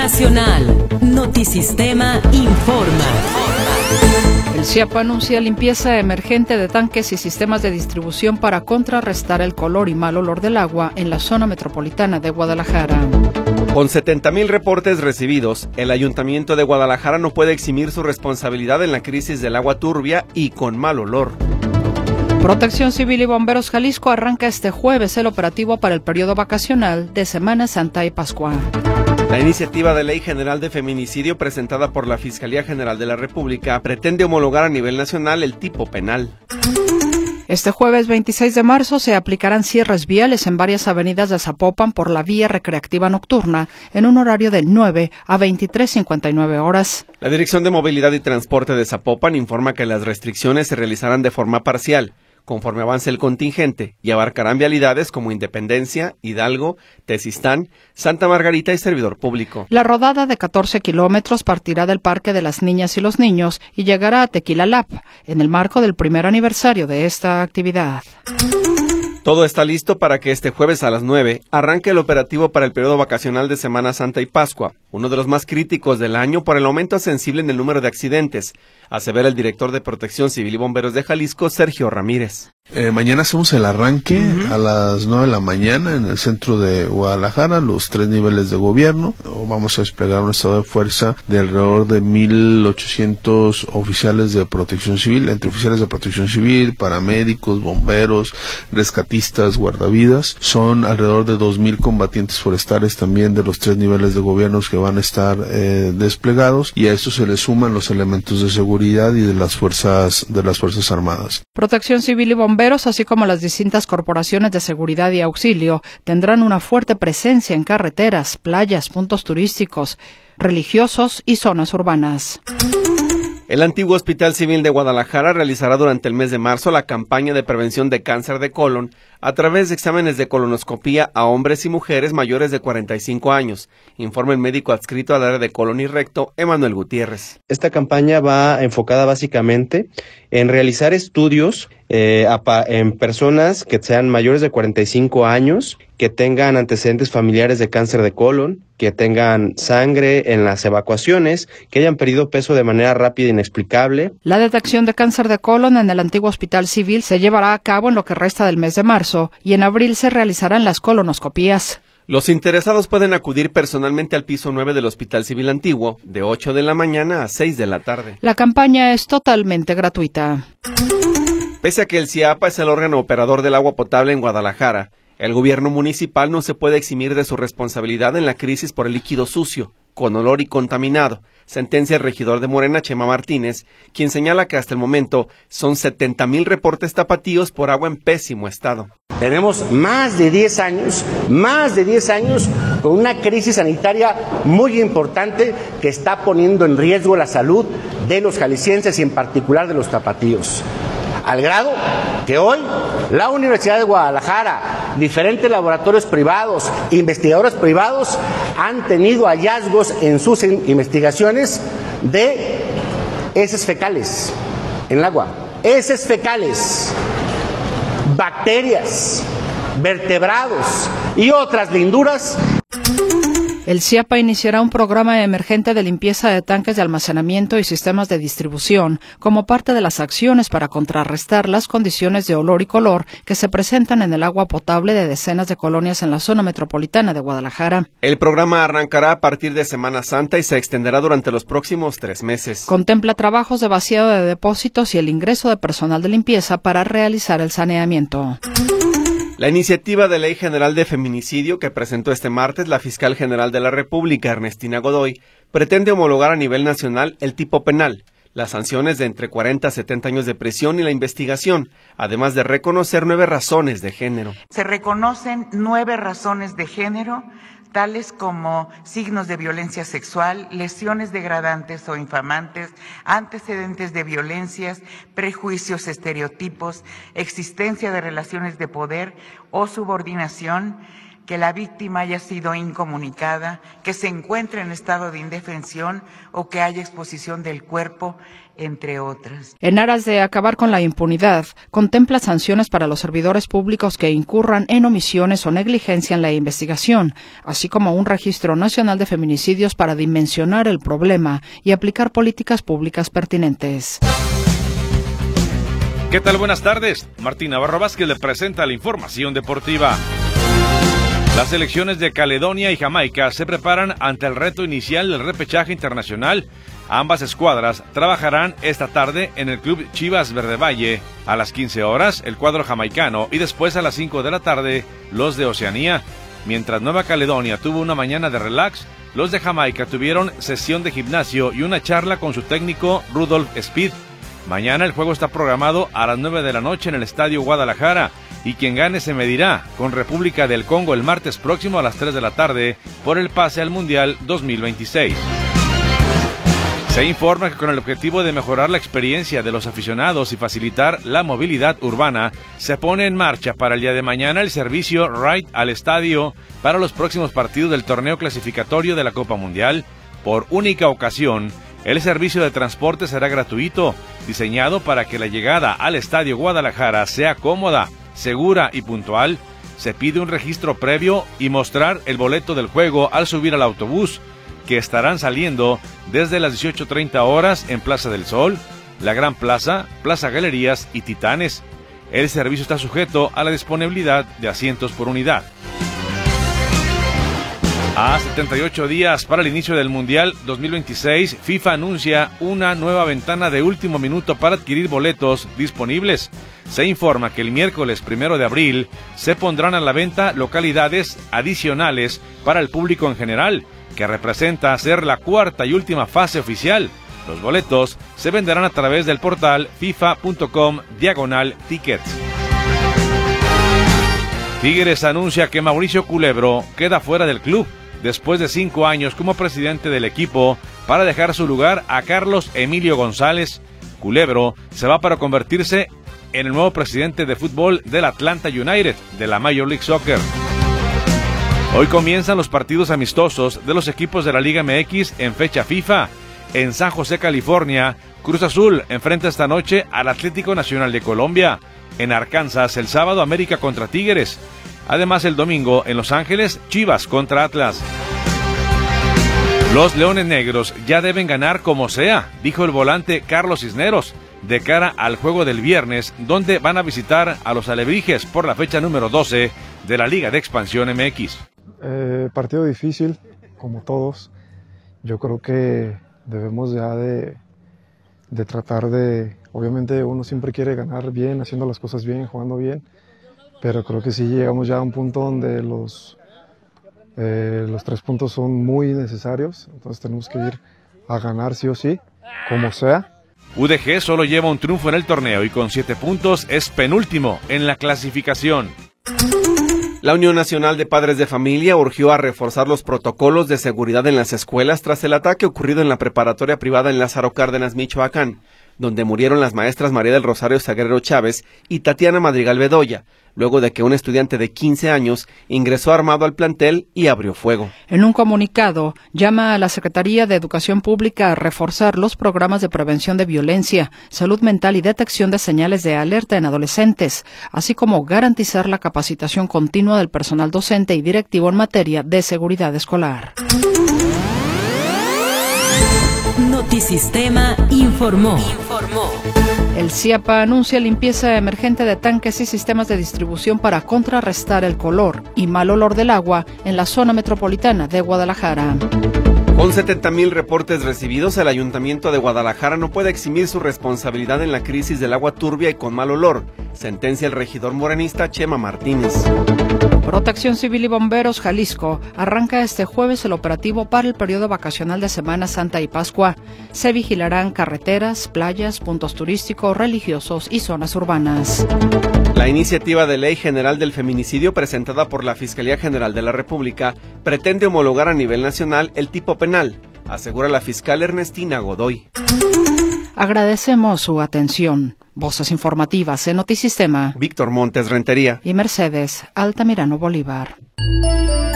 Nacional. Notisistema informa. El CIAPA anuncia limpieza emergente de tanques y sistemas de distribución para contrarrestar el color y mal olor del agua en la zona metropolitana de Guadalajara. Con 70,000 reportes recibidos, el Ayuntamiento de Guadalajara no puede eximir su responsabilidad en la crisis del agua turbia y con mal olor. Protección Civil y Bomberos Jalisco arranca este jueves el operativo para el periodo vacacional de Semana Santa y Pascua. La iniciativa de Ley General de Feminicidio presentada por la Fiscalía General de la República pretende homologar a nivel nacional el tipo penal. Este jueves 26 de marzo se aplicarán cierres viales en varias avenidas de Zapopan por la vía recreativa nocturna en un horario de 9 a 23:59 horas. La Dirección de Movilidad y Transporte de Zapopan informa que las restricciones se realizarán de forma parcial, conforme avance el contingente, y abarcarán vialidades como Independencia, Hidalgo, Tezistán, Santa Margarita y Servidor Público. La rodada de 14 kilómetros partirá del Parque de las Niñas y los Niños y llegará a Tequilalap, en el marco del primer aniversario de esta actividad. Todo está listo para que este jueves a las 9 arranque el operativo para el periodo vacacional de Semana Santa y Pascua, uno de los más críticos del año por el aumento sensible en el número de accidentes, asevera el director de Protección Civil y Bomberos de Jalisco, Sergio Ramírez. Mañana hacemos el arranque a las 9 de la mañana en el centro de Guadalajara, los 3 niveles de gobierno. Vamos a desplegar un estado de fuerza de alrededor de 1,800 oficiales de protección civil, entre oficiales de protección civil, paramédicos, bomberos, rescatistas, guardavidas. Son alrededor de 2,000 combatientes forestales también de los 3 niveles de gobiernos que van a estar desplegados, y a esto se le suman los elementos de seguridad y de las fuerzas armadas. Protección Civil y Bomberos, así como las distintas corporaciones de seguridad y auxilio, tendrán una fuerte presencia en carreteras, playas, puntos turísticos, religiosos y zonas urbanas. El antiguo Hospital Civil de Guadalajara realizará durante el mes de marzo la campaña de prevención de cáncer de colon a través de exámenes de colonoscopía a hombres y mujeres mayores de 45 años, informa el médico adscrito al área de colon y recto, Emanuel Gutiérrez. Esta campaña va enfocada básicamente en realizar estudios en personas que sean mayores de 45 años, que tengan antecedentes familiares de cáncer de colon, que tengan sangre en las evacuaciones, que hayan perdido peso de manera rápida e inexplicable. La detección de cáncer de colon en el antiguo Hospital Civil se llevará a cabo en lo que resta del mes de marzo y en abril se realizarán las colonoscopías. Los interesados pueden acudir personalmente al piso 9 del Hospital Civil Antiguo, de 8 de la mañana a 6 de la tarde. La campaña es totalmente gratuita. Pese a que el CIAPA es el órgano operador del agua potable en Guadalajara, el gobierno municipal no se puede eximir de su responsabilidad en la crisis por el líquido sucio, con olor y contaminado, sentencia el regidor de Morena, Chema Martínez, quien señala que hasta el momento son 70,000 reportes tapatíos por agua en pésimo estado. Tenemos más de 10 años con una crisis sanitaria muy importante que está poniendo en riesgo la salud de los jaliscienses y en particular de los tapatíos. Al grado que hoy la Universidad de Guadalajara, diferentes laboratorios privados, investigadores privados han tenido hallazgos en sus investigaciones de heces fecales en el agua, heces fecales, bacterias, vertebrados y otras linduras. El CIAPA iniciará un programa emergente de limpieza de tanques de almacenamiento y sistemas de distribución como parte de las acciones para contrarrestar las condiciones de olor y color que se presentan en el agua potable de decenas de colonias en la zona metropolitana de Guadalajara. El programa arrancará a partir de Semana Santa y se extenderá durante los próximos 3 meses. Contempla trabajos de vaciado de depósitos y el ingreso de personal de limpieza para realizar el saneamiento. La iniciativa de Ley General de Feminicidio que presentó este martes la Fiscal General de la República, Ernestina Godoy, pretende homologar a nivel nacional el tipo penal, las sanciones de entre 40 a 70 años de prisión y la investigación, además de reconocer 9 razones de género. Se reconocen 9 razones de género, tales como signos de violencia sexual, lesiones degradantes o infamantes, antecedentes de violencias, prejuicios, estereotipos, existencia de relaciones de poder o subordinación, que la víctima haya sido incomunicada, que se encuentre en estado de indefensión o que haya exposición del cuerpo, entre otras. En aras de acabar con la impunidad, contempla sanciones para los servidores públicos que incurran en omisiones o negligencia en la investigación, así como un registro nacional de feminicidios para dimensionar el problema y aplicar políticas públicas pertinentes. ¿Qué tal? Buenas tardes. Martín Navarro Vázquez le presenta la información deportiva. Las selecciones de Caledonia y Jamaica se preparan ante el reto inicial del repechaje internacional. Ambas escuadras trabajarán esta tarde en el club Chivas Verde Valle a las 15 horas, el cuadro jamaicano, y después a las 5 de la tarde, los de Oceanía. Mientras Nueva Caledonia tuvo una mañana de relax, los de Jamaica tuvieron sesión de gimnasio y una charla con su técnico Rudolf Speed. Mañana el juego está programado a las 9 de la noche en el Estadio Guadalajara, y quien gane se medirá con República del Congo el martes próximo a las 3 de la tarde por el pase al Mundial 2026. Se informa que con el objetivo de mejorar la experiencia de los aficionados y facilitar la movilidad urbana, se pone en marcha para el día de mañana el servicio Ride al Estadio para los próximos partidos del torneo clasificatorio de la Copa Mundial. Por única ocasión, el servicio de transporte será gratuito, diseñado para que la llegada al Estadio Guadalajara sea cómoda, segura y puntual. Se pide un registro previo y mostrar el boleto del juego al subir al autobús, que estarán saliendo desde las 18:30 horas en Plaza del Sol, La Gran Plaza, Plaza Galerías y Titanes. El servicio está sujeto a la disponibilidad de asientos por unidad. A 78 días para el inicio del Mundial 2026, FIFA anuncia una nueva ventana de último minuto para adquirir boletos disponibles. Se informa que el miércoles 1 de abril se pondrán a la venta localidades adicionales para el público en general, que representa ser la cuarta y última fase oficial. Los boletos se venderán a través del portal fifa.com/tickets. Tigres anuncia que Mauricio Culebro queda fuera del club después de 5 años como presidente del equipo para dejar su lugar a Carlos Emilio González. Culebro se va para convertirse en el nuevo presidente de fútbol del Atlanta United de la Major League Soccer. Hoy comienzan los partidos amistosos de los equipos de la Liga MX en fecha FIFA. En San José, California, Cruz Azul enfrenta esta noche al Atlético Nacional de Colombia. En Arkansas, el sábado, América contra Tigres. Además, el domingo, en Los Ángeles, Chivas contra Atlas. Los Leones Negros ya deben ganar como sea, dijo el volante Carlos Cisneros, de cara al juego del viernes, donde van a visitar a los Alebrijes por la fecha número 12 de la Liga de Expansión MX. Partido difícil, como todos. Yo creo que debemos ya de tratar de... Obviamente uno siempre quiere ganar bien, haciendo las cosas bien, jugando bien, pero creo que sí llegamos ya a un punto donde los 3 puntos son muy necesarios, entonces tenemos que ir a ganar sí o sí, como sea. UDG solo lleva un triunfo en el torneo y con 7 puntos es penúltimo en la clasificación. La Unión Nacional de Padres de Familia urgió a reforzar los protocolos de seguridad en las escuelas tras el ataque ocurrido en la preparatoria privada en Lázaro Cárdenas, Michoacán, donde murieron las maestras María del Rosario Zaguerrero Chávez y Tatiana Madrigal Bedoya, luego de que un estudiante de 15 años ingresó armado al plantel y abrió fuego. En un comunicado, llama a la Secretaría de Educación Pública a reforzar los programas de prevención de violencia, salud mental y detección de señales de alerta en adolescentes, así como garantizar la capacitación continua del personal docente y directivo en materia de seguridad escolar. Notisistema informó. El CIAPA anuncia limpieza emergente de tanques y sistemas de distribución para contrarrestar el color y mal olor del agua en la zona metropolitana de Guadalajara. Con 70,000 reportes recibidos, el Ayuntamiento de Guadalajara no puede eximir su responsabilidad en la crisis del agua turbia y con mal olor, sentencia el regidor morenista Chema Martínez. Protección Civil y Bomberos Jalisco arranca este jueves el operativo para el periodo vacacional de Semana Santa y Pascua. Se vigilarán carreteras, playas, puntos turísticos, religiosos y zonas urbanas. La iniciativa de ley general del feminicidio presentada por la Fiscalía General de la República pretende homologar a nivel nacional el tipo penal, asegura la fiscal Ernestina Godoy. Agradecemos su atención. Voces informativas en Notisistema. Víctor Montes Rentería. Y Mercedes Altamirano Bolívar.